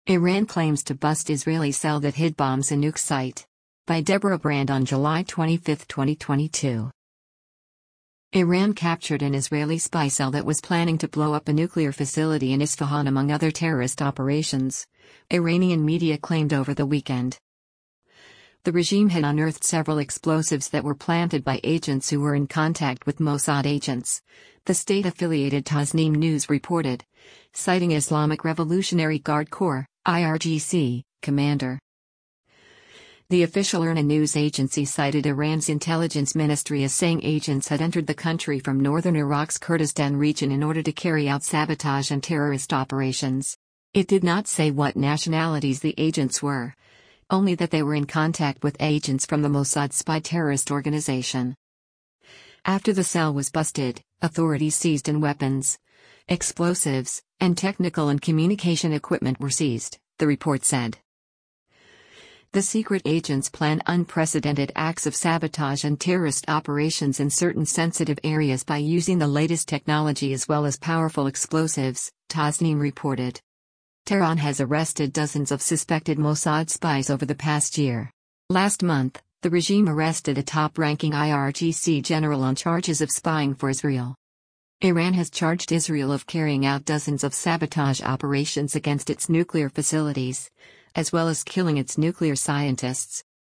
Iran claims to bust Israeli cell that hid bombs in nuke site. By Deborah Brand on July 25, 2022. Iran captured an Israeli spy cell that was planning to blow up a nuclear facility in Isfahan among other terrorist operations, Iranian media claimed over the weekend. The regime had unearthed several explosives that were planted by agents who were in contact with Mossad agents, the state-affiliated Tasnim News reported, citing Islamic Revolutionary Guard Corps, IRGC, commander. The official IRNA news agency cited Iran's intelligence ministry as saying agents had entered the country from northern Iraq's Kurdistan region in order to carry out sabotage and terrorist operations. It did not say what nationalities the agents were, only that they were in contact with agents from the Mossad spy terrorist organization. After the cell was busted, authorities seized and weapons, explosives, and technical and communication equipment were seized, the report said. The secret agents plan unprecedented acts of sabotage and terrorist operations in certain sensitive areas by using the latest technology as well as powerful explosives, Tasnim reported. Tehran has arrested dozens of suspected Mossad spies over the past year. Last month, the regime arrested a top-ranking IRGC general on charges of spying for Israel. Iran has charged Israel of carrying out dozens of sabotage operations against its nuclear facilities, as well as killing its nuclear scientists,